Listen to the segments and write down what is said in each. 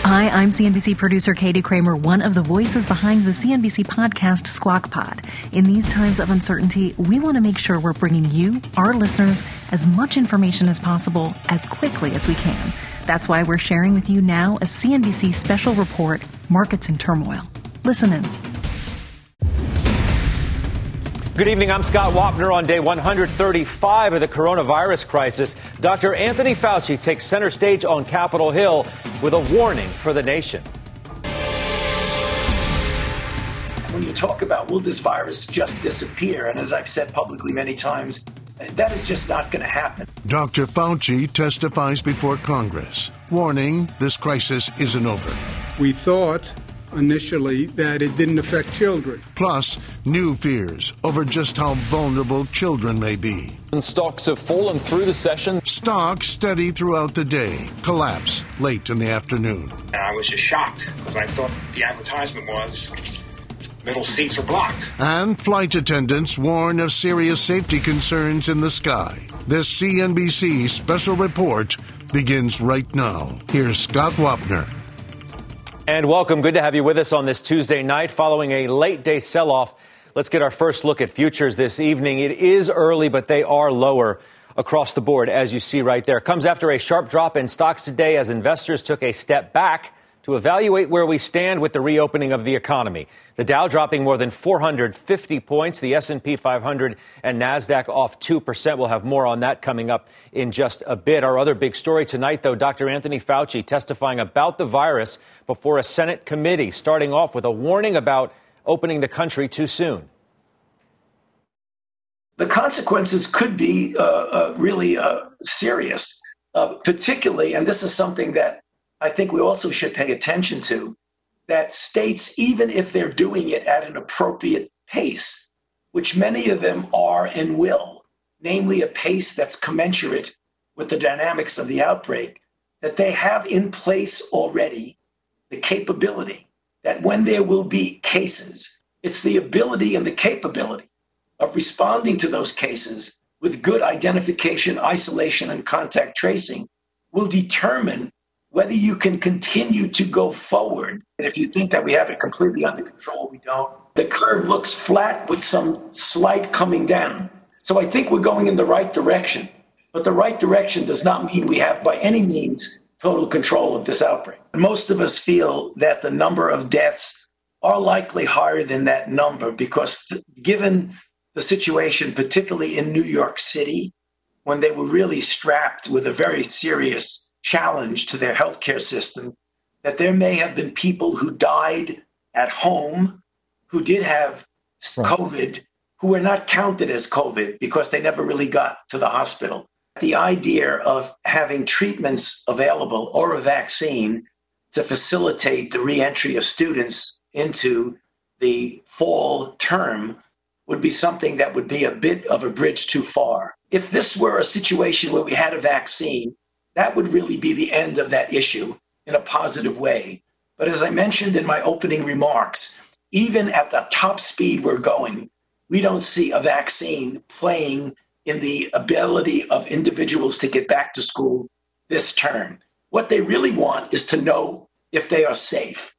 Hi, I'm CNBC producer Katie Kramer, one of the voices behind the CNBC podcast Squawk Pod. In these times of uncertainty, we want to make sure we're bringing you, our listeners, as much information as possible as quickly as we can. That's why we're sharing with you now a CNBC special report, Markets in Turmoil. Listen in. Good evening. I'm Scott Wapner. On day 135 of the coronavirus crisis, Dr. Anthony Fauci takes center stage on Capitol Hill with a warning for the nation. When you talk about will this virus just disappear, and as I've said publicly many times, that is just not going to happen. Dr. Fauci testifies before Congress, warning this crisis isn't over. We thought initially that it didn't affect children. Plus, new fears over just how vulnerable children may be. And stocks have fallen through the session. Stocks steady throughout the day, collapse late in the afternoon. And I was just shocked because I thought the advertisement was middle seats are blocked. And flight attendants warn of serious safety concerns in the sky. This CNBC special report begins right now. Here's Scott Wapner. And welcome. Good to have you with us on this Tuesday night following a late day sell-off. Let's get our first look at futures this evening. It is early, but they are lower across the board, as you see right there. Comes after a sharp drop in stocks today as investors took a step back to evaluate where we stand with the reopening of the economy. The Dow dropping more than 450 points, the S&P 500 and NASDAQ off 2%. We'll have more on that coming up in just a bit. Our other big story tonight, though, Dr. Anthony Fauci testifying about the virus before a Senate committee, starting off with a warning about opening the country too soon. The consequences could be really serious, particularly, and this is something that I think we also should pay attention to, that states, even if they're doing it at an appropriate pace, which many of them are and will, namely a pace that's commensurate with the dynamics of the outbreak, that they have in place already the capability that when there will be cases, it's the ability and the capability of responding to those cases with good identification, isolation, and contact tracing will determine whether you can continue to go forward. And if you think that we have it completely under control, we don't. The curve looks flat with some slight coming down. So I think we're going in the right direction. But the right direction does not mean we have by any means total control of this outbreak. Most of us feel that the number of deaths are likely higher than that number because given the situation, particularly in New York City, when they were really strapped with a very serious challenge to their healthcare system, that there may have been people who died at home who did have COVID, who were not counted as COVID because they never really got to the hospital. The idea of having treatments available or a vaccine to facilitate the reentry of students into the fall term would be something that would be a bit of a bridge too far. If this were a situation where we had a vaccine, that would really be the end of that issue in a positive way. But as I mentioned in my opening remarks, even at the top speed we're going, we don't see a vaccine playing in the ability of individuals to get back to school this term. What they really want is to know if they are safe.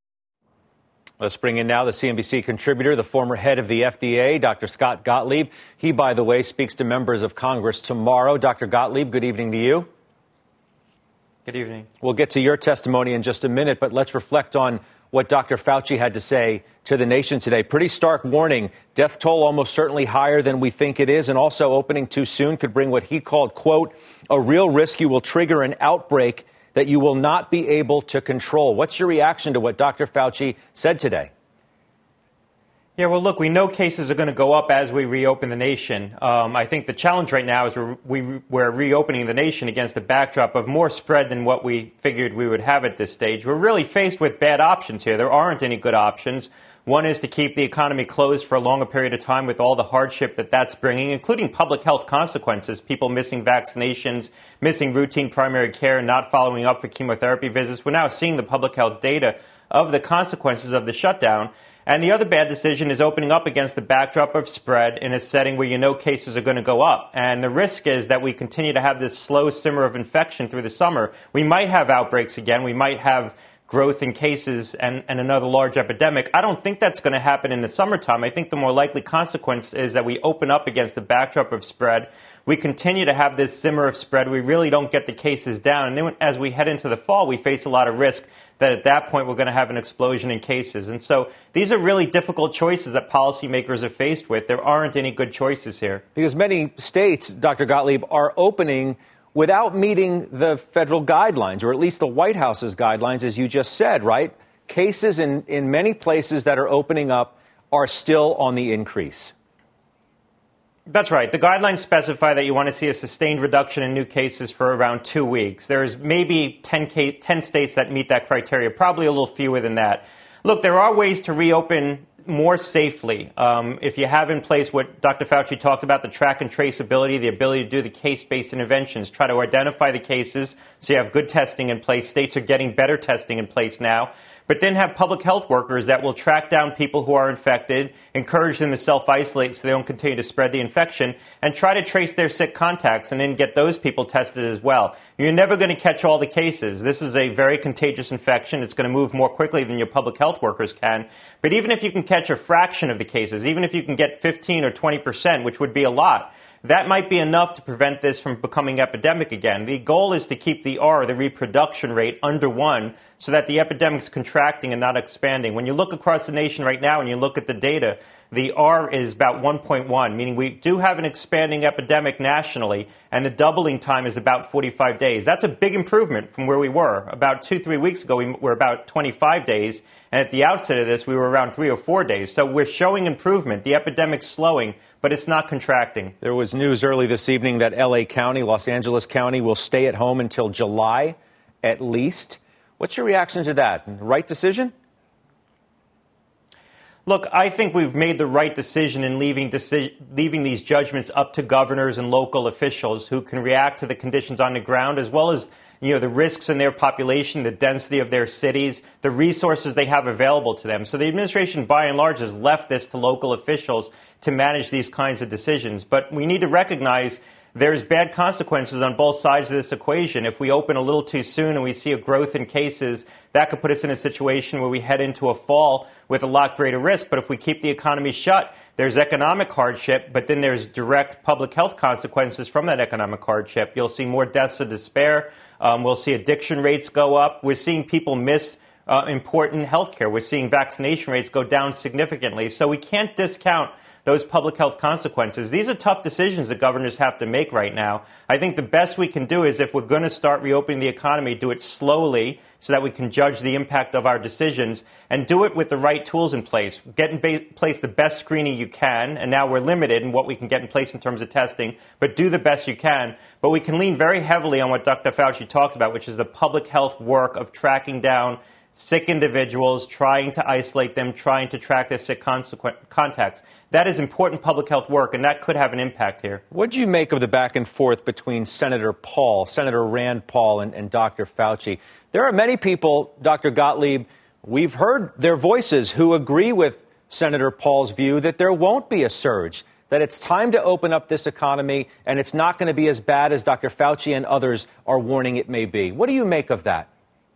Let's bring in now the CNBC contributor, the former head of the FDA, Dr. Scott Gottlieb. He, by the way, speaks to members of Congress tomorrow. Dr. Gottlieb, good evening to you. Good evening. We'll get to your testimony in just a minute, but let's reflect on what Dr. Fauci had to say to the nation today. Pretty stark warning. Death toll almost certainly higher than we think it is, and also opening too soon could bring what he called, quote, a real risk you will trigger an outbreak that you will not be able to control. What's your reaction to what Dr. Fauci said today? Yeah, well, look, we know cases are going to go up as we reopen the nation. I think the challenge right now is we're reopening the nation against a backdrop of more spread than what we figured we would have at this stage. We're really faced with bad options here. There aren't any good options. One is to keep the economy closed for a longer period of time with all the hardship that that's bringing, including public health consequences, people missing vaccinations, missing routine primary care, not following up for chemotherapy visits. We're now seeing the public health data of the consequences of the shutdown. And the other bad decision is opening up against the backdrop of spread in a setting where you know cases are going to go up. And the risk is that we continue to have this slow simmer of infection through the summer. We might have outbreaks again. We might have growth in cases and another large epidemic. I don't think that's going to happen in the summertime. I think the more likely consequence is that we open up against the backdrop of spread. We continue to have this simmer of spread. We really don't get the cases down. And then as we head into the fall, we face a lot of risk that at that point we're going to have an explosion in cases. And so these are really difficult choices that policymakers are faced with. There aren't any good choices here. Because many states, Dr. Gottlieb, are opening without meeting the federal guidelines, or at least the White House's guidelines, as you just said, right? Cases in many places that are opening up are still on the increase. That's right. The guidelines specify that you want to see a sustained reduction in new cases for around 2 weeks. There's maybe 10 states that meet that criteria, probably a little fewer than that. Look, there are ways to reopen more safely. If you have in place what Dr. Fauci talked about, the track and traceability, the ability to do the case-based interventions, try to identify the cases so you have good testing in place. States are getting better testing in place now. But then have public health workers that will track down people who are infected, encourage them to self-isolate so they don't continue to spread the infection, and try to trace their sick contacts and then get those people tested as well. You're never going to catch all the cases. This is a very contagious infection. It's going to move more quickly than your public health workers can. But even if you can catch a fraction of the cases, even if you can get 15 or 20%, which would be a lot, that might be enough to prevent this from becoming epidemic again. The goal is to keep the R, the reproduction rate, under 1 so that the epidemic's contracting and not expanding. When you look across the nation right now and you look at the data, the R is about 1.1, meaning we do have an expanding epidemic nationally, and the doubling time is about 45 days. That's a big improvement from where we were. About 2-3 weeks ago, we were about 25 days, and at the outset of this, we were around 3 or 4 days. So we're showing improvement. The epidemic's slowing, but it's not contracting. There was news early this evening that L.A. County, Los Angeles County, will stay at home until July at least. What's your reaction to that? Right decision? Look, I think we've made the right decision in leaving these judgments up to governors and local officials who can react to the conditions on the ground, as well as, the risks in their population, the density of their cities, the resources they have available to them. So the administration, by and large, has left this to local officials to manage these kinds of decisions. But we need to recognize there's bad consequences on both sides of this equation. If we open a little too soon and we see a growth in cases, that could put us in a situation where we head into a fall with a lot greater risk. But if we keep the economy shut, there's economic hardship, but then there's direct public health consequences from that economic hardship. You'll see more deaths of despair. We'll see addiction rates go up. We're seeing people miss important health care. We're seeing vaccination rates go down significantly. So we can't discount those public health consequences. These are tough decisions that governors have to make right now. I think the best we can do is, if we're going to start reopening the economy, do it slowly so that we can judge the impact of our decisions, and do it with the right tools in place. Get in place the best screening you can, and now we're limited in what we can get in place in terms of testing, but do the best you can. But we can lean very heavily on what Dr. Fauci talked about, which is the public health work of tracking down sick individuals, trying to isolate them, trying to track their sick contacts. That is important public health work, and that could have an impact here. What do you make of the back and forth between Senator Rand Paul, and Dr. Fauci? There are many people, Dr. Gottlieb, we've heard their voices, who agree with Senator Paul's view that there won't be a surge, that it's time to open up this economy, and it's not going to be as bad as Dr. Fauci and others are warning it may be. What do you make of that?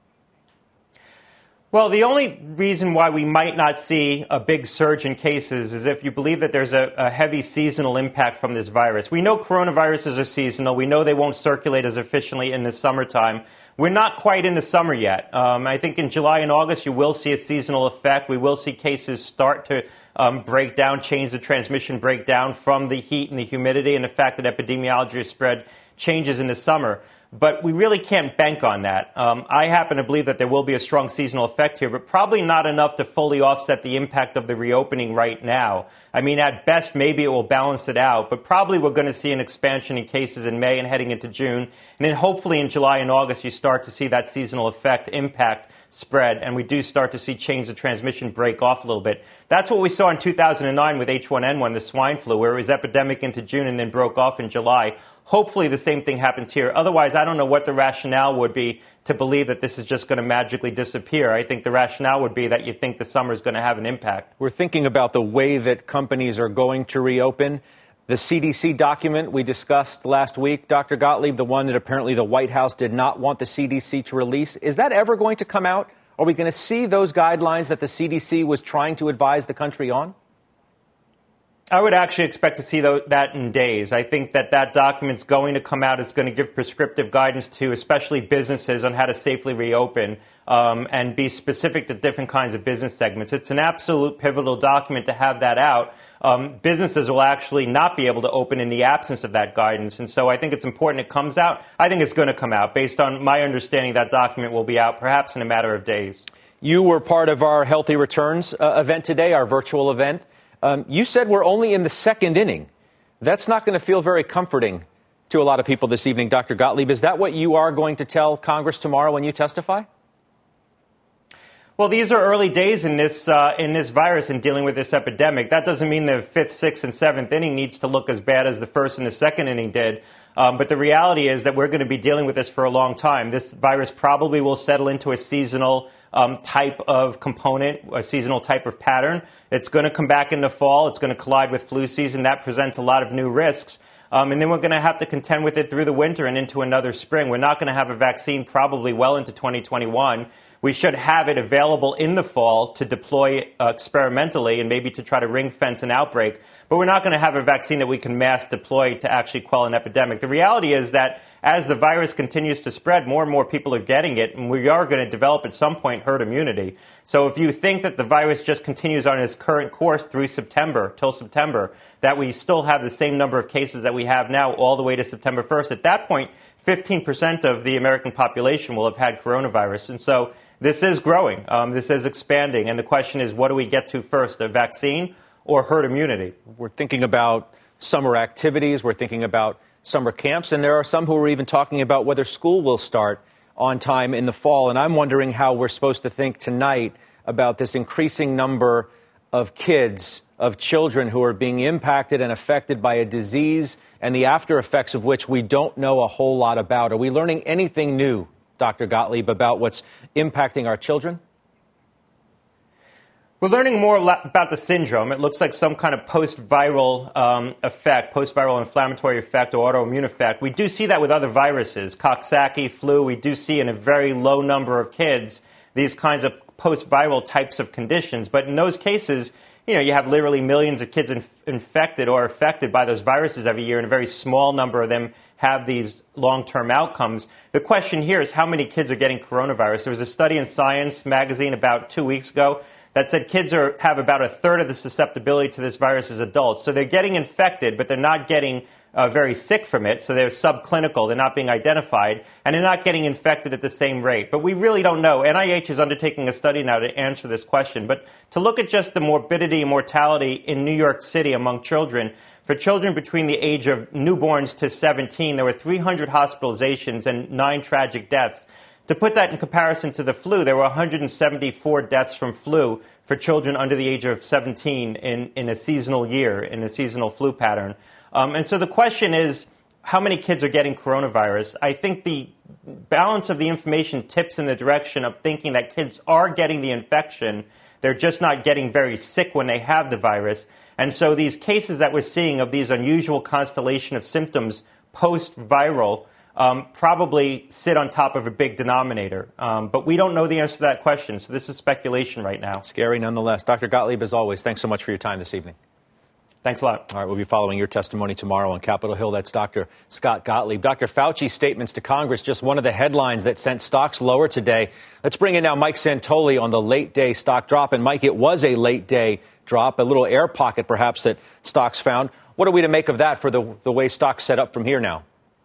Well, the only reason why we might not see a big surge in cases is if you believe that there's a heavy seasonal impact from this virus. We know coronaviruses are seasonal. We know they won't circulate as efficiently in the summertime. We're not quite in the summer yet. I think in July and August you will see a seasonal effect. We will see cases start to break down, change the transmission breakdown from the heat and the humidity and the fact that epidemiology spread changes in the summer. But we really can't bank on that. I happen to believe that there will be a strong seasonal effect here, but probably not enough to fully offset the impact of the reopening right now. I mean, at best, maybe it will balance it out, but probably we're going to see an expansion in cases in May and heading into June. And then hopefully in July and August, you start to see that seasonal effect impact spread, and we do start to see chains of transmission break off a little bit. That's what we saw in 2009 with H1N1, the swine flu, where it was epidemic into June and then broke off in July. Hopefully the same thing happens here. Otherwise, I don't know what the rationale would be to believe that this is just going to magically disappear. I think the rationale would be that you think the summer is going to have an impact. We're thinking about the way that companies are going to reopen. The CDC document we discussed last week, Dr. Gottlieb, the one that apparently the White House did not want the CDC to release, is that ever going to come out? Are we going to see those guidelines that the CDC was trying to advise the country on? I would actually expect to see that in days. I think that document's going to come out. It's going to give prescriptive guidance to especially businesses on how to safely reopen and be specific to different kinds of business segments. It's an absolute pivotal document to have that out. Businesses will actually not be able to open in the absence of that guidance. And so I think it's important it comes out. I think it's going to come out. Based on my understanding, that document will be out perhaps in a matter of days. You were part of our Healthy Returns event today, our virtual event. You said we're only in the second inning. That's not going to feel very comforting to a lot of people this evening, Dr. Gottlieb. Is that what you are going to tell Congress tomorrow when you testify? Well, these are early days in this virus and dealing with this epidemic. That doesn't mean the fifth, sixth, and seventh inning needs to look as bad as the first and the second inning did. But the reality is that we're going to be dealing with this for a long time. This virus probably will settle into a seasonal type of component, a seasonal type of pattern. It's going to come back in the fall. It's going to collide with flu season. That presents a lot of new risks. And then we're going to have to contend with it through the winter and into another spring. We're not going to have a vaccine probably well into 2021. We should have it available in the fall to deploy experimentally and maybe to try to ring fence an outbreak. But we're not going to have a vaccine that we can mass deploy to actually quell an epidemic. The reality is that as the virus continues to spread, more and more people are getting it, and we are going to develop at some point herd immunity. So if you think that the virus just continues on its current course through September, till September, that we still have the same number of cases that we have now all the way to September 1st, at that point, 15% of the American population will have had coronavirus. And so this is growing. This is expanding. And the question is, what do we get to first, a vaccine or herd immunity? We're thinking about summer activities. We're thinking about summer camps. And there are some who are even talking about whether school will start on time in the fall. And I'm wondering how we're supposed to think tonight about this increasing number of kids, of children who are being impacted and affected by a disease and the after effects of which we don't know a whole lot about. Are we learning anything new, Dr. Gottlieb, about what's impacting our children? We're learning more about the syndrome. It looks like some kind of post-viral effect, post-viral inflammatory effect or autoimmune effect. We do see that with other viruses, Coxsackie, flu. We do see in a very low number of kids these kinds of post-viral types of conditions. But in those cases, you have literally millions of kids infected or affected by those viruses every year, and a very small number of them have these long-term outcomes. The question here is how many kids are getting coronavirus. There was a study in Science magazine about 2 weeks ago that said kids have about a third of the susceptibility to this virus as adults. So they're getting infected, but they're not getting very sick from it. So they're subclinical. They're not being identified, and they're not getting infected at the same rate. But we really don't know. NIH is undertaking a study now to answer this question. But to look at just the morbidity and mortality in New York City among children, for children between the age of newborns to 17, there were 300 hospitalizations and 9 tragic deaths. To put that in comparison to the flu, there were 174 deaths from flu for children under the age of 17 in a seasonal year, in a seasonal flu pattern. And so the question is, how many kids are getting coronavirus? I think the balance of the information tips in the direction of thinking that kids are getting the infection. They're just not getting very sick when they have the virus. And so these cases that we're seeing of these unusual constellation of symptoms post-viral probably sit on top of a big denominator. But we don't know the answer to that question, so this is speculation right now. Scary nonetheless. Dr. Gottlieb, as always, thanks so much for your time this evening. Thanks a lot. All right, we'll be following your testimony tomorrow on Capitol Hill. That's Dr. Scott Gottlieb. Dr. Fauci's statements to Congress, just one of the headlines that sent stocks lower today. Let's bring in now Mike Santoli on the late-day stock drop. And, Mike, it was a late-day drop, a little air pocket perhaps that stocks found. What are we to make of that for the way stocks set up from here now?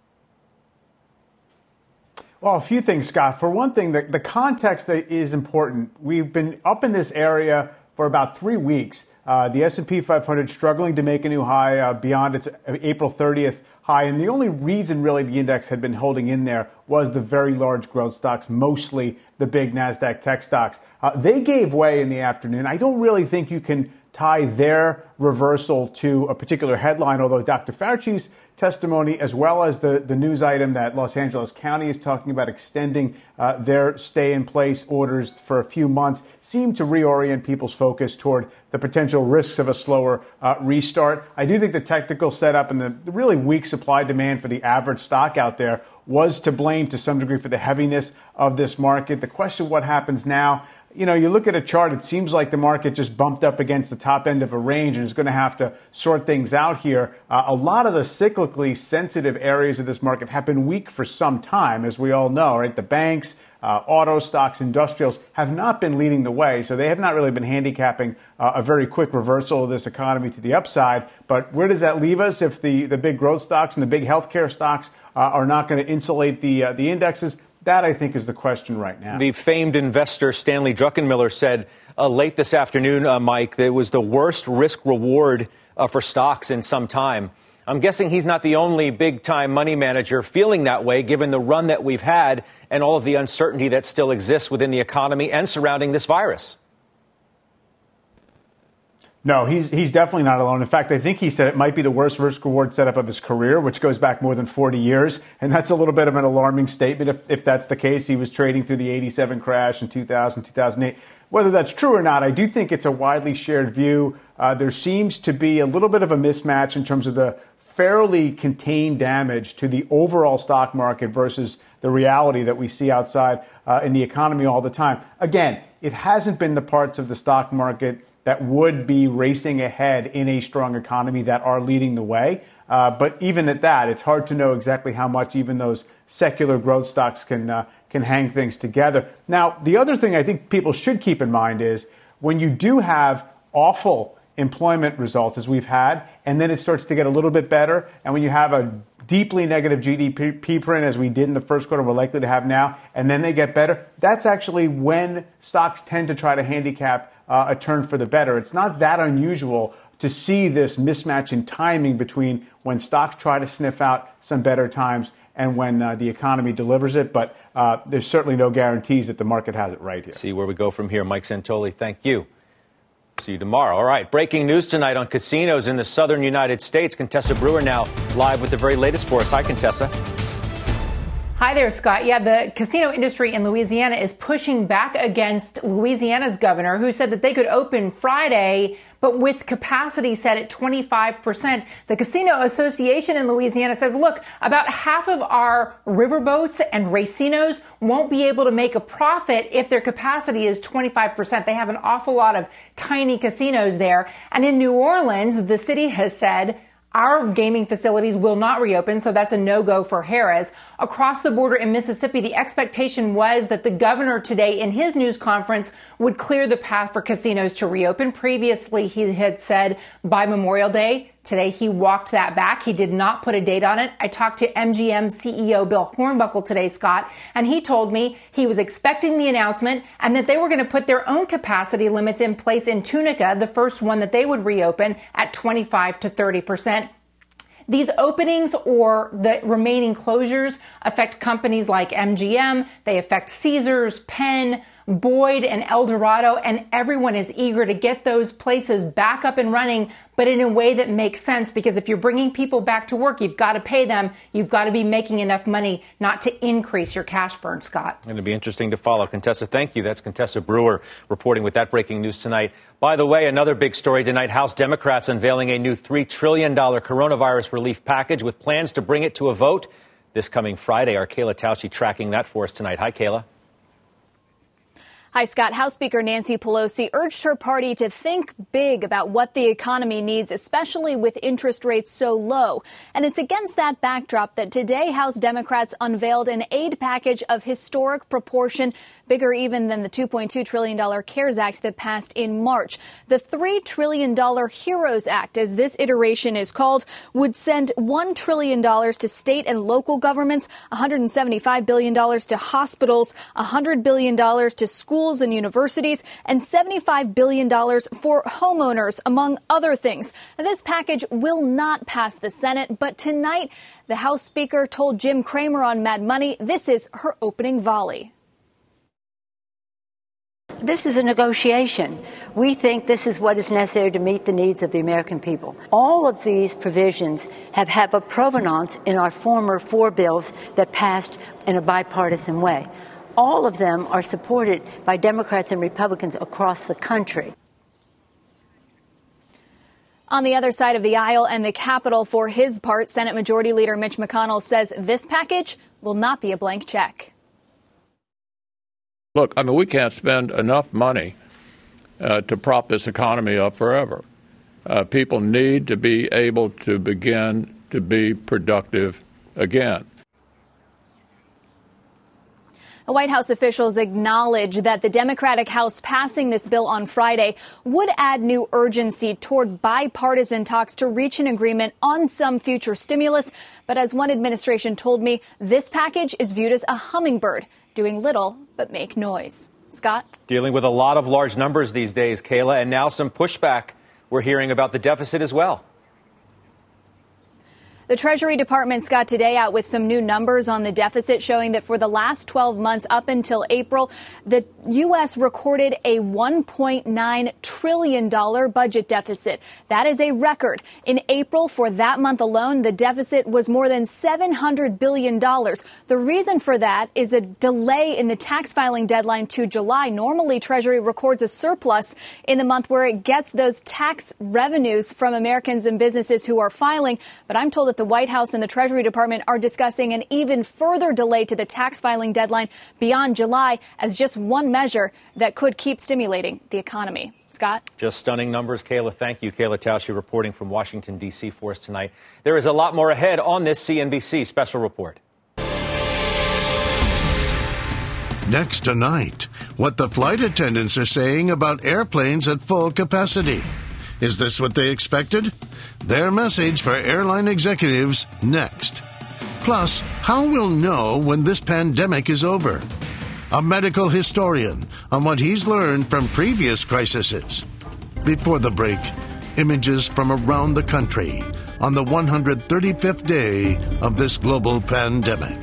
Well, a few things, Scott. For one thing, the context is important. We've been up in this area for about 3 weeks. The S&P 500 struggling to make a new high beyond its April 30th high. And the only reason really the index had been holding in there was the very large growth stocks, mostly the big NASDAQ tech stocks. They gave way in the afternoon. I don't really think you can tie their reversal to a particular headline, although Dr. Fauci's testimony, as well as the news item that Los Angeles County is talking about extending their stay-in-place orders for a few months, seem to reorient people's focus toward the potential risks of a slower restart. I do think the technical setup and the really weak supply-demand for the average stock out there was to blame to some degree for the heaviness of this market. The question, what happens now? You know, you look at a chart, it seems like the market just bumped up against the top end of a range and is going to have to sort things out here. A lot of the cyclically sensitive areas of this market have been weak for some time, as we all know, right? The banks, auto stocks, industrials have not been leading the way, so they have not really been handicapping a very quick reversal of this economy to the upside. But where does that leave us if the big growth stocks and the big healthcare stocks are not going to insulate the indexes? That, I think, is the question right now. The famed investor Stanley Druckenmiller said late this afternoon, Mike, that it was the worst risk-reward for stocks in some time. I'm guessing he's not the only big-time money manager feeling that way, given the run that we've had and all of the uncertainty that still exists within the economy and surrounding this virus. No, he's definitely not alone. In fact, I think he said it might be the worst risk-reward setup of his career, which goes back more than 40 years. And that's a little bit of an alarming statement if that's the case. He was trading through the 87 crash in 2000, 2008. Whether that's true or not, I do think it's a widely shared view. There seems to be a little bit of a mismatch in terms of the fairly contained damage to the overall stock market versus the reality that we see outside in the economy all the time. Again, it hasn't been the parts of the stock market that would be racing ahead in a strong economy that are leading the way. But even at that, it's hard to know exactly how much even those secular growth stocks can hang things together. Now, the other thing I think people should keep in mind is when you do have awful employment results, as we've had, and then it starts to get a little bit better, and when you have a deeply negative GDP print, as we did in the first quarter, we're likely to have now, and then they get better, that's actually when stocks tend to try to handicap a turn for the better. It's not that unusual to see this mismatch in timing between when stocks try to sniff out some better times and when the economy delivers it. But there's certainly no guarantees that the market has it right here. See where we go from here. Mike Santoli, thank you. See you tomorrow. All right. Breaking news tonight on casinos in the southern United States. Contessa Brewer now live with the very latest for us. Hi, Contessa. Hi there, Scott. Yeah, the casino industry in Louisiana is pushing back against Louisiana's governor, who said that they could open Friday, but with capacity set at 25%. The Casino Association in Louisiana says, look, about half of our riverboats and racinos won't be able to make a profit if their capacity is 25%. They have an awful lot of tiny casinos there. And in New Orleans, the city has said, our gaming facilities will not reopen, so that's a no-go for Harrah's. Across the border in Mississippi, the expectation was that the governor today in his news conference would clear the path for casinos to reopen. Previously, he had said by Memorial Day. Today, he walked that back. He did not put a date on it. I talked to MGM CEO Bill Hornbuckle today, Scott, and he told me he was expecting the announcement and that they were going to put their own capacity limits in place in Tunica, the first one that they would reopen, at 25 to 30%. These openings or the remaining closures affect companies like MGM. They affect Caesars, Penn, Boyd, and El Dorado, and everyone is eager to get those places back up and running, but in a way that makes sense, because if you're bringing people back to work, you've got to pay them. You've got to be making enough money not to increase your cash burn, Scott. Going to be interesting to follow. Contessa, thank you. That's Contessa Brewer reporting with that breaking news tonight. By the way, another big story tonight, House Democrats unveiling a new $3 trillion coronavirus relief package with plans to bring it to a vote this coming Friday. Our Kayla Tausche tracking that for us tonight. Hi, Kayla. Hi, Scott. House Speaker Nancy Pelosi urged her party to think big about what the economy needs, especially with interest rates so low. And it's against that backdrop that today House Democrats unveiled an aid package of historic proportion, bigger even than the $2.2 trillion CARES Act that passed in March. The $3 trillion HEROES Act, as this iteration is called, would send $1 trillion to state and local governments, $175 billion to hospitals, $100 billion to schools and universities, and $75 billion for homeowners, among other things. Now, this package will not pass the Senate, but tonight the House Speaker told Jim Cramer on Mad Money this is her opening volley. This is a negotiation. We think this is what is necessary to meet the needs of the American people. All of these provisions have a provenance in our former 4 bills that passed in a bipartisan way. All of them are supported by Democrats and Republicans across the country. On the other side of the aisle and the Capitol, for his part, Senate Majority Leader Mitch McConnell says this package will not be a blank check. Look, I mean, we can't spend enough money to prop this economy up forever. People need to be able to begin to be productive again. White House officials acknowledge that the Democratic House passing this bill on Friday would add new urgency toward bipartisan talks to reach an agreement on some future stimulus. But as one administration told me, this package is viewed as a hummingbird, doing little but make noise. Scott? Dealing with a lot of large numbers these days, Kayla, and now some pushback. We're hearing about the deficit as well. The Treasury Department's got today out with some new numbers on the deficit showing that for the last 12 months up until April, the U.S. recorded a $1.9 trillion budget deficit. That is a record. In April, for that month alone, the deficit was more than $700 billion. The reason for that is a delay in the tax filing deadline to July. Normally, Treasury records a surplus in the month where it gets those tax revenues from Americans and businesses who are filing. But I'm told that the White House and the Treasury Department are discussing an even further delay to the tax filing deadline beyond July as just one measure that could keep stimulating the economy. Scott? Just stunning numbers, Kayla. Thank you. Kayla Tausche reporting from Washington, D.C. for us tonight. There is a lot more ahead on this CNBC special report. Next tonight, what the flight attendants are saying about airplanes at full capacity. Is this what they expected? Their message for airline executives next. Plus, how we'll know when this pandemic is over. A medical historian on what he's learned from previous crises. Before the break, images from around the country on the 135th day of this global pandemic.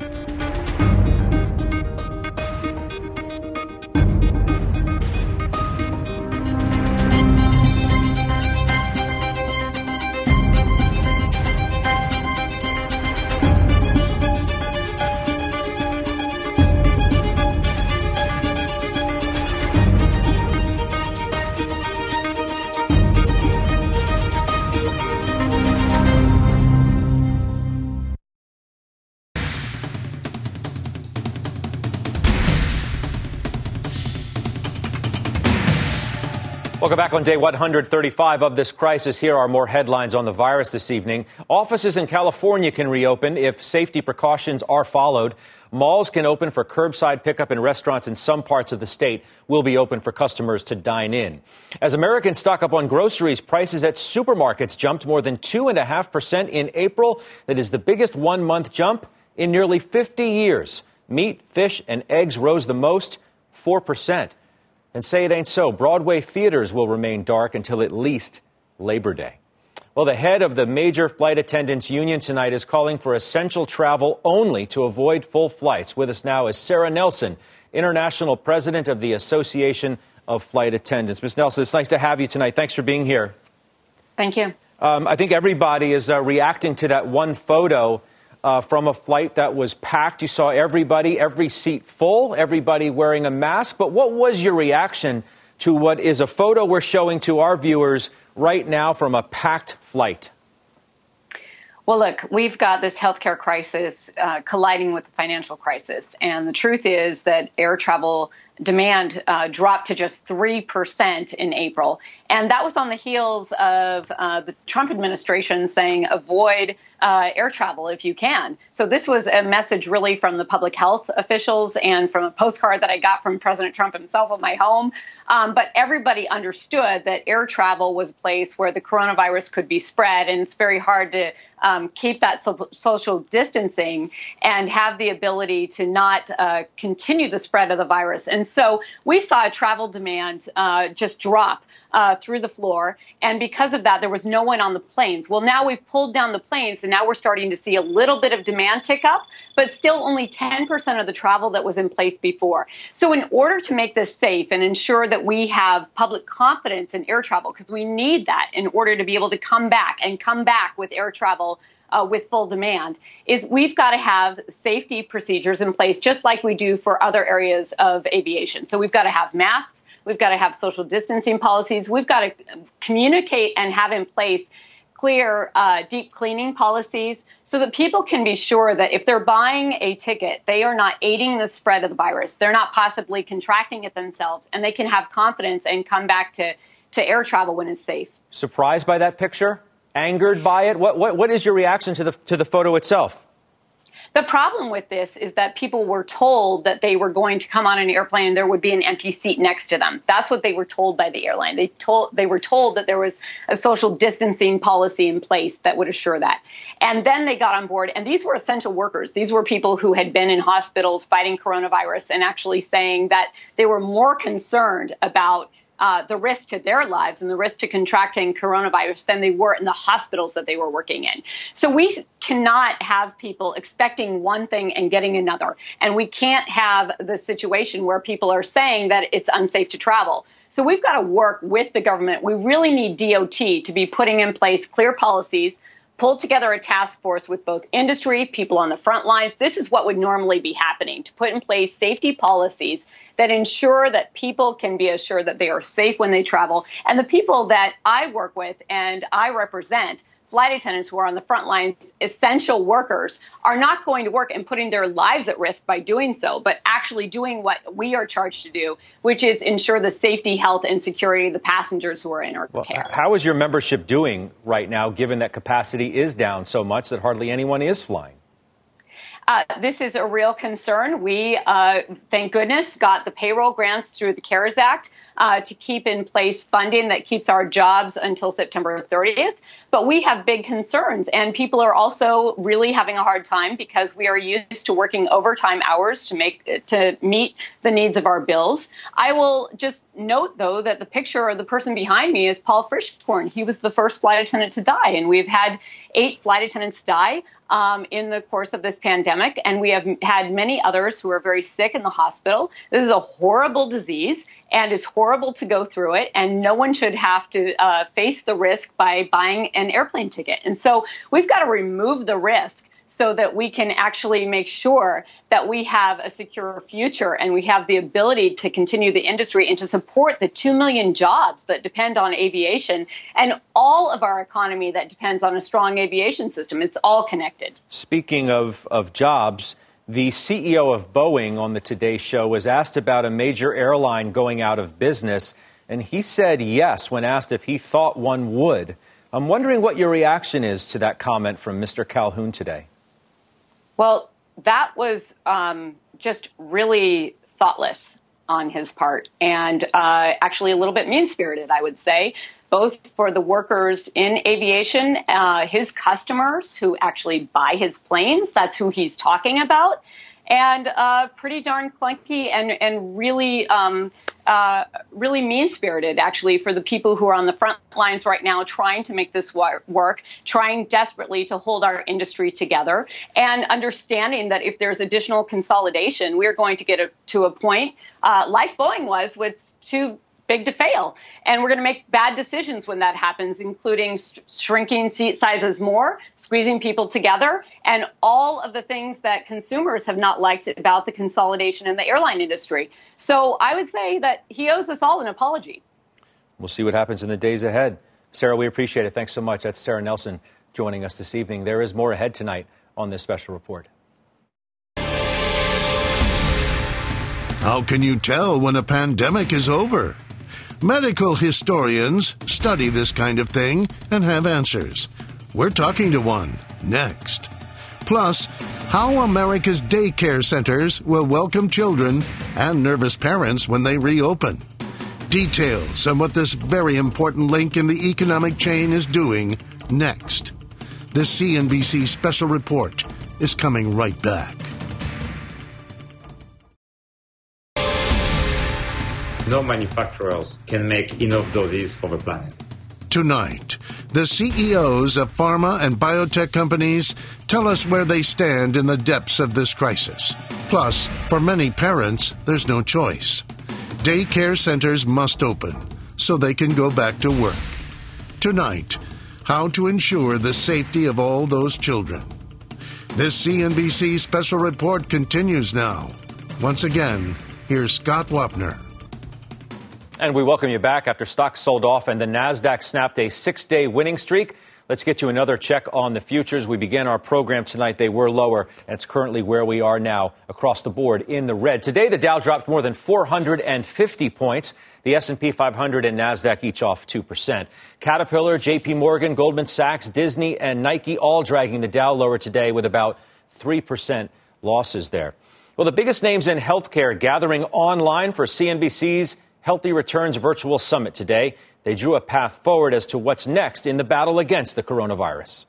Welcome back on day 135 of this crisis. Here are more headlines on the virus this evening. Offices in California can reopen if safety precautions are followed. Malls can open for curbside pickup, and restaurants in some parts of the state will be open for customers to dine in. As Americans stock up on groceries, prices at supermarkets jumped more than 2.5% in April. That is the biggest one-month jump in nearly 50 years. Meat, fish, and eggs rose the most, 4%. And say it ain't so. Broadway theaters will remain dark until at least Labor Day. Well, the head of the major flight attendants union tonight is calling for essential travel only to avoid full flights. With us now is Sarah Nelson, international president of the Association of Flight Attendants. Ms. Nelson, it's nice to have you tonight. Thanks for being here. Thank you. I think everybody is reacting to that one photo from a flight that was packed. You saw everybody, every seat full, everybody wearing a mask. But what was your reaction to what is a photo we're showing to our viewers right now from a packed flight? Well, look, we've got this healthcare crisis colliding with the financial crisis. And the truth is that air travel demand dropped to just 3% in April. And that was on the heels of the Trump administration saying avoid air travel if you can. So this was a message really from the public health officials and from a postcard that I got from President Trump himself at my home. But everybody understood that air travel was a place where the coronavirus could be spread. And it's very hard to keep that social distancing and have the ability to not continue the spread of the virus. And And so we saw travel demand just drop through the floor. And because of that, there was no one on the planes. Well, now we've pulled down the planes, and now we're starting to see a little bit of demand tick up, but still only 10% of the travel that was in place before. So in order to make this safe and ensure that we have public confidence in air travel, because we need that in order to be able to come back with air travel with full demand, is we've got to have safety procedures in place, just like we do for other areas of aviation. So we've got to have masks. We've got to have social distancing policies. We've got to communicate and have in place clear deep cleaning policies so that people can be sure that if they're buying a ticket, they are not aiding the spread of the virus. They're not possibly contracting it themselves, and they can have confidence and come back to air travel when it's safe. Surprised by that picture? Angered by it? What is your reaction to the photo itself? The problem with this is that people were told that they were going to come on an airplane and there would be an empty seat next to them. That's what they were told by the airline. They were told that there was a social distancing policy in place that would assure that. And then they got on board, and these were essential workers. These were people who had been in hospitals fighting coronavirus and actually saying that they were more concerned about the risk to their lives and the risk to contracting coronavirus than they were in the hospitals that they were working in. So we cannot have people expecting one thing and getting another. And we can't have the situation where people are saying that it's unsafe to travel. So we've got to work with the government. We really need DOT to be putting in place clear policies, pull together a task force with both industry, people on the front lines. This is what would normally be happening, to put in place safety policies that ensure that people can be assured that they are safe when they travel. And the people that I work with and I represent, flight attendants who are on the front lines, essential workers, are not going to work and putting their lives at risk by doing so, but actually doing what we are charged to do, which is ensure the safety, health, and security of the passengers who are in our care. How is your membership doing right now, given that capacity is down so much that hardly anyone is flying? This is a real concern. We, thank goodness, got the payroll grants through the CARES Act to keep in place funding that keeps our jobs until September 30th. But we have big concerns, and people are also really having a hard time because we are used to working overtime hours to meet the needs of our bills. I will just note, though, that the picture of the person behind me is Paul Frischkorn. He was the first flight attendant to die, and we've had 8 flight attendants die in the course of this pandemic, and we have had many others who are very sick in the hospital. This is a horrible disease, and it's horrible to go through it, and no one should have to face the risk by buying an airplane ticket. And so we've got to remove the risk so that we can actually make sure that we have a secure future and we have the ability to continue the industry and to support the 2 million jobs that depend on aviation and all of our economy that depends on a strong aviation system. It's all connected. Speaking of jobs, the CEO of Boeing on the Today Show was asked about a major airline going out of business, and he said yes when asked if he thought one would. I'm wondering what your reaction is to that comment from Mr. Calhoun today. Well, that was just really thoughtless on his part and actually a little bit mean-spirited, I would say, both for the workers in aviation, his customers who actually buy his planes. That's who he's talking about. And pretty darn clunky and really really mean-spirited, actually, for the people who are on the front lines right now trying to make this work, trying desperately to hold our industry together, and understanding that if there's additional consolidation, we're going to get to a point like Boeing was with too big to fail. And we're going to make bad decisions when that happens, including shrinking seat sizes more, squeezing people together, and all of the things that consumers have not liked about the consolidation in the airline industry. So I would say that he owes us all an apology. We'll see what happens in the days ahead. Sarah, we appreciate it. Thanks so much. That's Sarah Nelson joining us this evening. There is more ahead tonight on this special report. How can you tell when a pandemic is over? Medical historians study this kind of thing and have answers. We're talking to one next. Plus, how America's daycare centers will welcome children and nervous parents when they reopen. Details on what this very important link in the economic chain is doing next. This CNBC special report is coming right back. No manufacturers can make enough doses for the planet. Tonight, the CEOs of pharma and biotech companies tell us where they stand in the depths of this crisis. Plus, for many parents, there's no choice. Daycare centers must open so they can go back to work. Tonight, how to ensure the safety of all those children. This CNBC special report continues now. Once again, here's Scott Wapner. And we welcome you back after stocks sold off and the Nasdaq snapped a 6-day winning streak. Let's get you another check on the futures. We began our program tonight. They were lower, and it's currently where we are now across the board in the red. Today, the Dow dropped more than 450 points. The S&P 500 and Nasdaq each off 2%. Caterpillar, J.P. Morgan, Goldman Sachs, Disney, and Nike all dragging the Dow lower today with about 3% losses there. Well, the biggest names in healthcare gathering online for CNBC's Healthy Returns Virtual Summit today. They drew a path forward as to what's next in the battle against the coronavirus.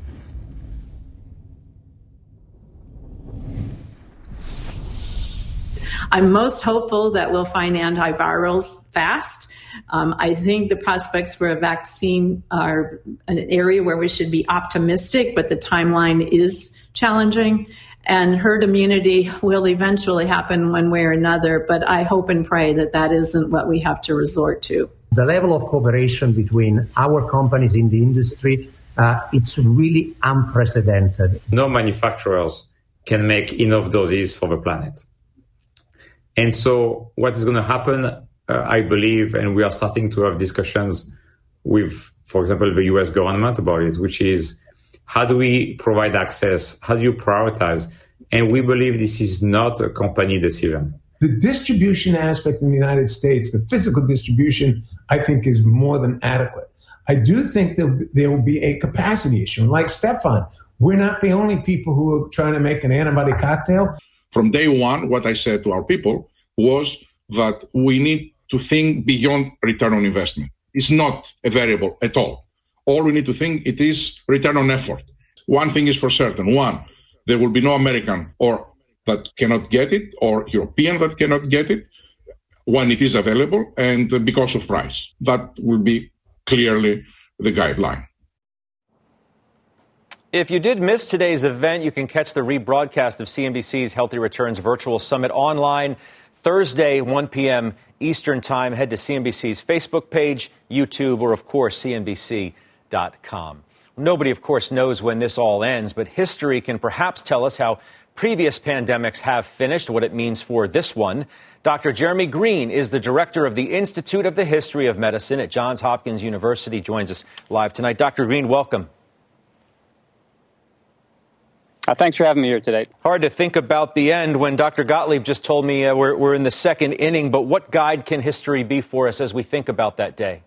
I'm most hopeful that we'll find antivirals fast. I think the prospects for a vaccine are an area where we should be optimistic, but the timeline is challenging. And herd immunity will eventually happen one way or another, but I hope and pray that that isn't what we have to resort to. The level of cooperation between our companies in the industry, it's really unprecedented. No manufacturers can make enough doses for the planet. And so what is going to happen, I believe, and we are starting to have discussions with, for example, the U.S. government about it, which is how do we provide access? How do you prioritize? And we believe this is not a company decision. The distribution aspect in the United States, the physical distribution, I think is more than adequate. I do think that there will be a capacity issue. And like Stefan, we're not the only people who are trying to make an antibody cocktail. From day one, what I said to our people was that we need to think beyond return on investment. It's not a variable at all. All we need to think it is return on effort. One thing is for certain. One, there will be no American or that cannot get it or European that cannot get it when it is available and because of price. That will be clearly the guideline. If you did miss today's event, you can catch the rebroadcast of CNBC's Healthy Returns Virtual Summit online Thursday, 1 p.m. Eastern Time. Head to CNBC's Facebook page, YouTube, or, of course, CNBC.com. Nobody, of course, knows when this all ends, but history can perhaps tell us how previous pandemics have finished, what it means for this one. Dr. Jeremy Green is the director of the Institute of the History of Medicine at Johns Hopkins University, joins us live tonight. Dr. Green, welcome. Thanks for having me here today. Hard to think about the end when Dr. Gottlieb just told me we're in the second inning, but what guide can history be for us as we think about that day?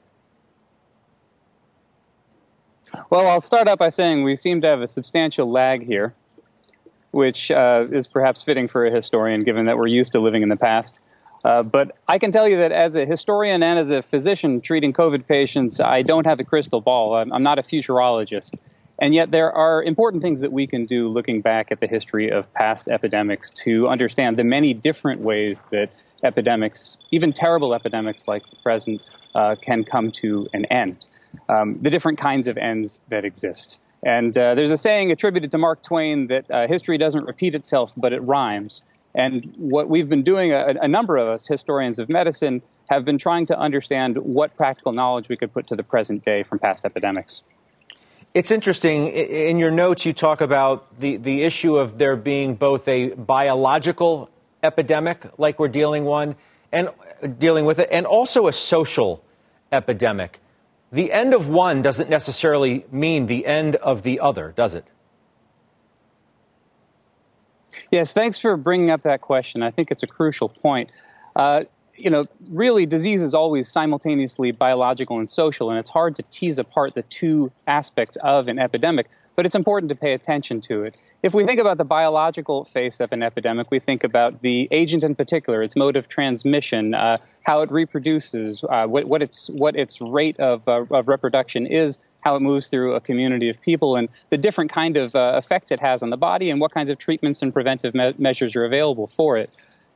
Well, I'll start out by saying we seem to have a substantial lag here, which is perhaps fitting for a historian, given that we're used to living in the past. But I can tell you that as a historian and as a physician treating COVID patients, I don't have a crystal ball. I'm not a futurologist. And yet there are important things that we can do looking back at the history of past epidemics to understand the many different ways that epidemics, even terrible epidemics like the present, can come to an end. The different kinds of ends that exist. And there's a saying attributed to Mark Twain that history doesn't repeat itself, but it rhymes. And what we've been doing, a number of us, historians of medicine, have been trying to understand what practical knowledge we could put to the present day from past epidemics. It's interesting. In your notes, you talk about the issue of there being both a biological epidemic, like we're dealing with it, and also a social epidemic. The end of one doesn't necessarily mean the end of the other, does it? Yes, thanks for bringing up that question. I think it's a crucial point. Really, disease is always simultaneously biological and social, and it's hard to tease apart the two aspects of an epidemic, but it's important to pay attention to it. If we think about the biological face of an epidemic, we think about the agent in particular, its mode of transmission, how it reproduces, what its rate of reproduction is, how it moves through a community of people, and the different kind of effects it has on the body, and what kinds of treatments and preventive measures are available for it.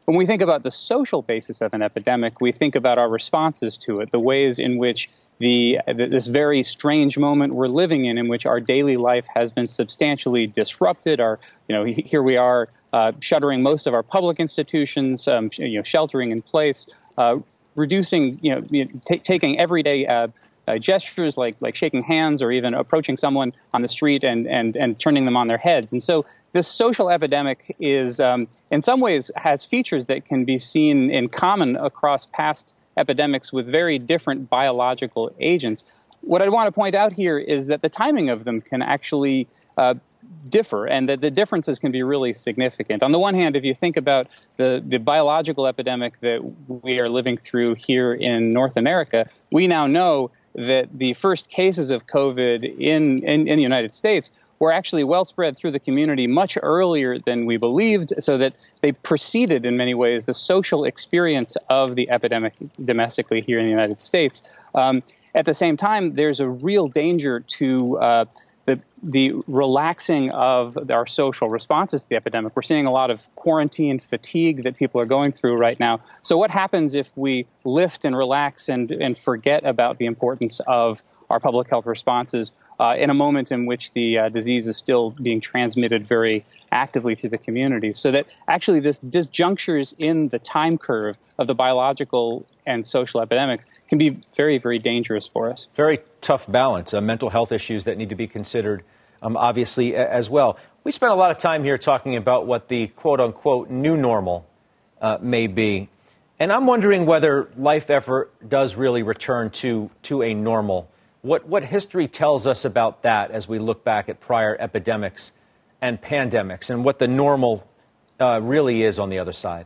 when we think about the social basis of an epidemic, we think about our responses to it, the ways in which this very strange moment we're living in which our daily life has been substantially disrupted. Here we are shuttering most of our public institutions, sheltering in place, reducing, taking everyday gestures like shaking hands or even approaching someone on the street and turning them on their heads. And so this social epidemic is, in some ways, has features that can be seen in common across past epidemics with very different biological agents. What I want to point out here is that the timing of them can actually differ, and that the differences can be really significant. On the one hand, if you think about the biological epidemic that we are living through here in North America, we now know that the first cases of COVID in the United States were actually well spread through the community much earlier than we believed, so that they preceded in many ways the social experience of the epidemic domestically here in the United States. At the same time, there's a real danger to the relaxing of our social responses to the epidemic. We're seeing a lot of quarantine fatigue that people are going through right now. So what happens if we lift and relax and forget about the importance of our public health responses in a moment in which the disease is still being transmitted very actively through the community? So that actually this disjunctures in the time curve of the biological and social epidemics can be very, very dangerous for us. Very tough balance, mental health issues that need to be considered, obviously, as well. We spent a lot of time here talking about what the quote-unquote new normal may be. And I'm wondering whether life ever does really return to a normal. What history tells us about that as we look back at prior epidemics and pandemics and what the normal really is on the other side?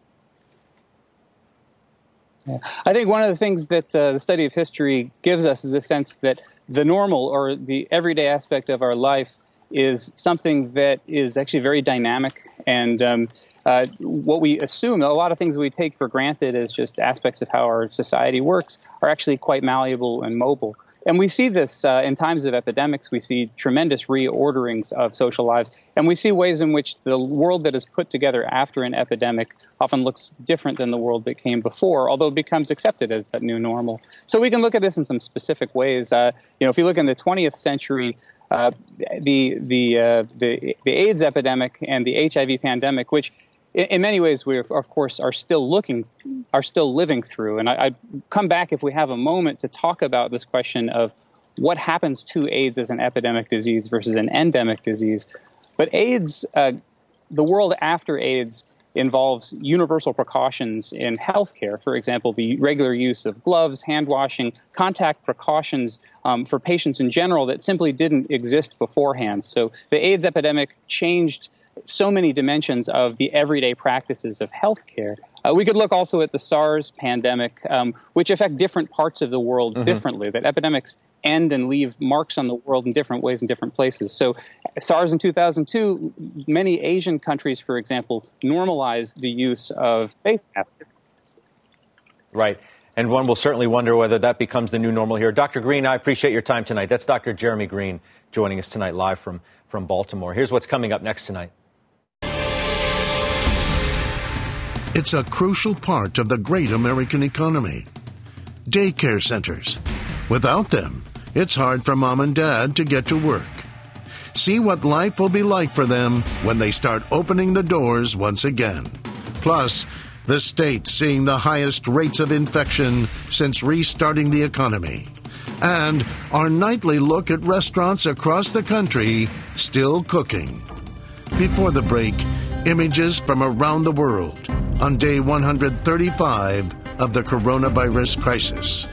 I think one of the things that the study of history gives us is a sense that the normal or the everyday aspect of our life is something that is actually very dynamic. And what we assume, a lot of things we take for granted as just aspects of how our society works, are actually quite malleable and mobile. And we see this in times of epidemics. We see tremendous reorderings of social lives. And we see ways in which the world that is put together after an epidemic often looks different than the world that came before, although it becomes accepted as that new normal. So we can look at this in some specific ways. If you look in the 20th century, the AIDS epidemic and the HIV pandemic, which in many ways we, of course, are still living through. And I come back, if we have a moment, to talk about this question of what happens to AIDS as an epidemic disease versus an endemic disease. But AIDS, the world after AIDS, involves universal precautions in healthcare. For example, the regular use of gloves, hand washing, contact precautions for patients in general that simply didn't exist beforehand. So the AIDS epidemic changed so many dimensions of the everyday practices of healthcare. We could look also at the SARS pandemic, which affect different parts of the world differently, that epidemics end and leave marks on the world in different ways in different places. So SARS in 2002, many Asian countries, for example, normalized the use of face masks. Right. And one will certainly wonder whether that becomes the new normal here. Dr. Green, I appreciate your time tonight. That's Dr. Jeremy Green joining us tonight live from Baltimore. Here's what's coming up next tonight. It's a crucial part of the great American economy. Daycare centers. Without them, it's hard for mom and dad to get to work. See what life will be like for them when they start opening the doors once again. Plus, the state seeing the highest rates of infection since restarting the economy. And our nightly look at restaurants across the country still cooking. Before the break, images from around the world on day 135 of the coronavirus crisis.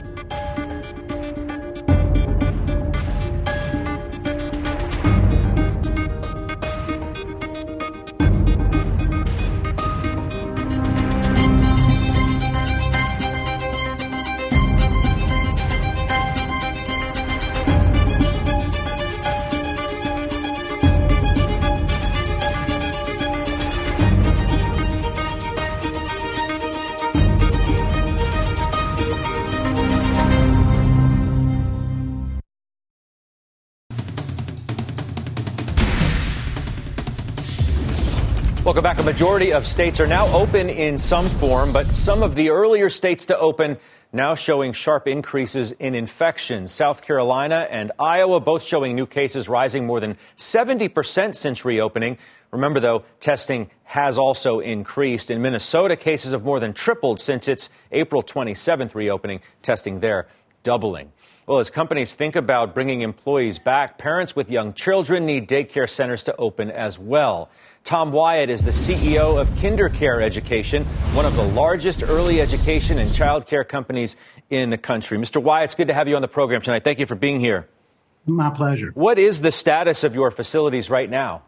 Welcome back. A majority of states are now open in some form, but some of the earlier states to open now showing sharp increases in infections. South Carolina and Iowa both showing new cases rising more than 70% since reopening. Remember, though, testing has also increased. In Minnesota, cases have more than tripled since its April 27th reopening, testing there doubling. Well, as companies think about bringing employees back, parents with young children need daycare centers to open as well. Tom Wyatt is the CEO of KinderCare Education, one of the largest early education and child care companies in the country. Mr. Wyatt, it's good to have you on the program tonight. Thank you for being here. My pleasure. What is the status of your facilities right now?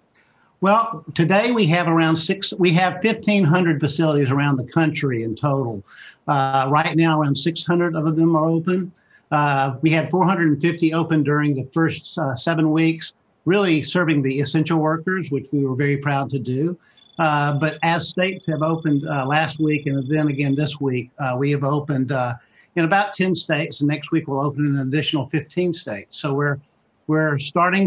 Well, today we have we have 1,500 facilities around the country in total. Right now, around 600 of them are open. We had 450 open during the first 7 weeks, really serving the essential workers, which we were very proud to do. But as states have opened last week and then again this week, we have opened in about 10 states, and next week we'll open in an additional 15 states. So we're starting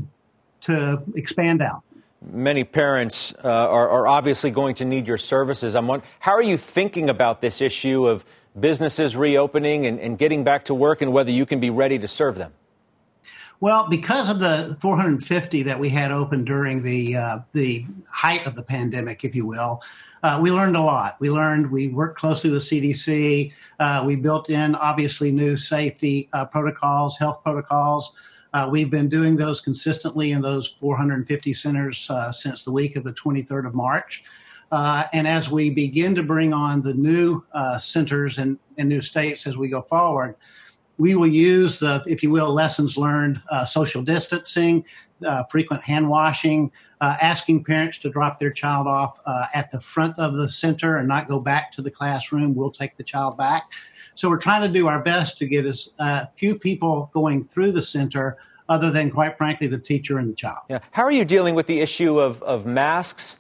to expand out. Many parents are obviously going to need your services. How are you thinking about this issue of businesses reopening and getting back to work, and whether you can be ready to serve them? Well, because of the 450 that we had open during the height of the pandemic, if you will, we learned a lot. We worked closely with CDC. We built in, obviously, new safety protocols, health protocols. We've been doing those consistently in those 450 centers since the week of the 23rd of March. And as we begin to bring on the new centers and new states as we go forward, we will use the, if you will, lessons learned, social distancing, frequent hand washing, asking parents to drop their child off at the front of the center and not go back to the classroom. We'll take the child back. So we're trying to do our best to get as few people going through the center other than, quite frankly, the teacher and the child. Yeah. How are you dealing with the issue of masks,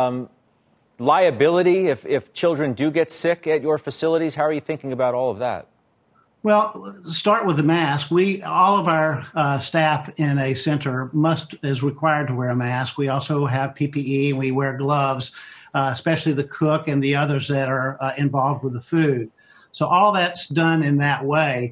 liability if children do get sick at your facilities? How are you thinking about all of that? Well, start with the mask. All of our staff in a center is required to wear a mask. We also have PPE, and we wear gloves, especially the cook and the others that are involved with the food. So all that's done in that way.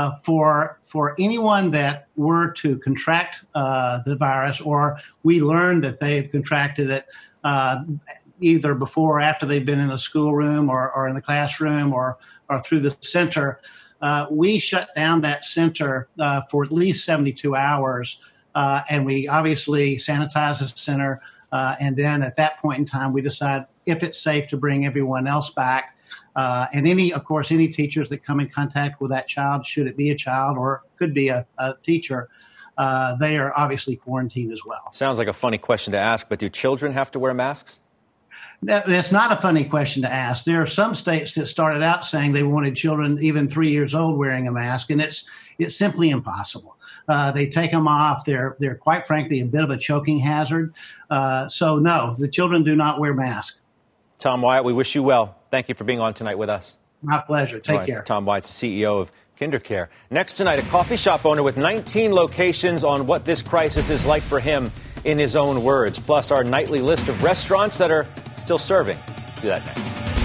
For anyone that were to contract the virus, or we learn that they've contracted it either before or after they've been in the schoolroom or in the classroom or through the center, we shut down that center for at least 72 hours, and we obviously sanitize the center. And then at that point in time, we decide if it's safe to bring everyone else back. And any teachers that come in contact with that child, should it be a child or could be a teacher, they are obviously quarantined as well. Sounds like a funny question to ask, but do children have to wear masks? It's not a funny question to ask. There are some states that started out saying they wanted children even 3 years old wearing a mask, and it's simply impossible. They take them off. They're quite frankly a bit of a choking hazard. So no, the children do not wear masks. Tom Wyatt, we wish you well. Thank you for being on tonight with us. My pleasure. Take care. Tom Wyatt's the CEO of KinderCare. Next tonight, a coffee shop owner with 19 locations on what this crisis is like for him in his own words. Plus, our nightly list of restaurants that are still serving. Do that next.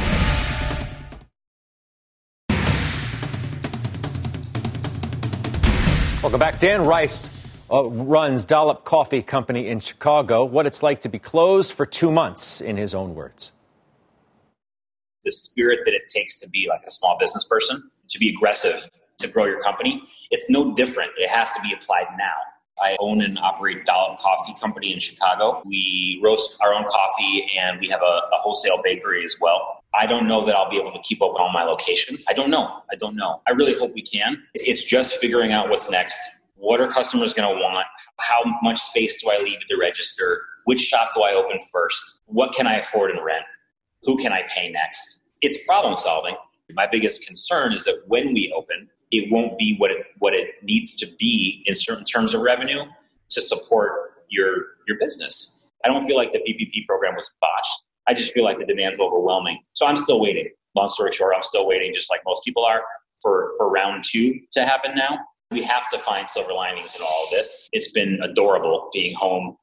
Welcome back. Dan Rice runs Dollop Coffee Company in Chicago. What it's like to be closed for 2 months, in his own words. The spirit that it takes to be like a small business person, to be aggressive, to grow your company, it's no different. It has to be applied now. I own and operate Dollop Coffee Company in Chicago. We roast our own coffee, and we have a wholesale bakery as well. I don't know that I'll be able to keep up with all my locations. I don't know. I really hope we can. It's just figuring out what's next. What are customers going to want? How much space do I leave at the register? Which shop do I open first? What can I afford in rent? Who can I pay next? It's problem solving. My biggest concern is that when we open, it won't be what it needs to be in certain terms of revenue to support your business. I don't feel like the PPP program was botched. I just feel like the demand's overwhelming. So I'm still waiting. Long story short, I'm still waiting, just like most people are, for round 2 to happen now. We have to find silver linings in all of this. It's been adorable being home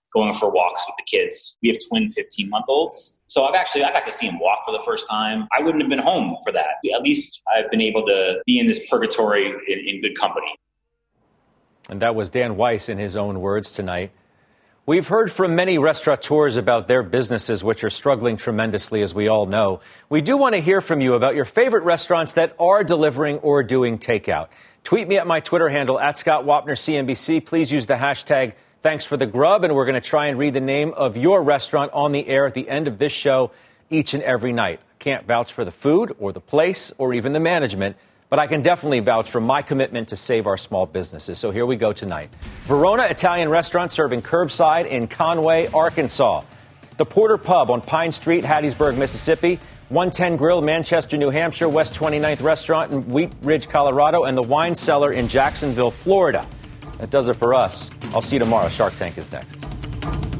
going for walks with the kids. We have twin 15-month-olds. So I got to see them walk for the first time. I wouldn't have been home for that. At least I've been able to be in this purgatory in good company. And that was Dan Weiss in his own words tonight. We've heard from many restaurateurs about their businesses, which are struggling tremendously, as we all know. We do want to hear from you about your favorite restaurants that are delivering or doing takeout. Tweet me at my Twitter handle, @ScottWapnerCNBC. Please use the hashtag Thanks for the Grub, and we're going to try and read the name of your restaurant on the air at the end of this show each and every night. Can't vouch for the food or the place or even the management, but I can definitely vouch for my commitment to save our small businesses. So here we go tonight. Verona Italian Restaurant serving curbside in Conway, Arkansas. The Porter Pub on Pine Street, Hattiesburg, Mississippi. 110 Grill, Manchester, New Hampshire. West 29th Restaurant in Wheat Ridge, Colorado. And the Wine Cellar in Jacksonville, Florida. That does it for us. I'll see you tomorrow. Shark Tank is next.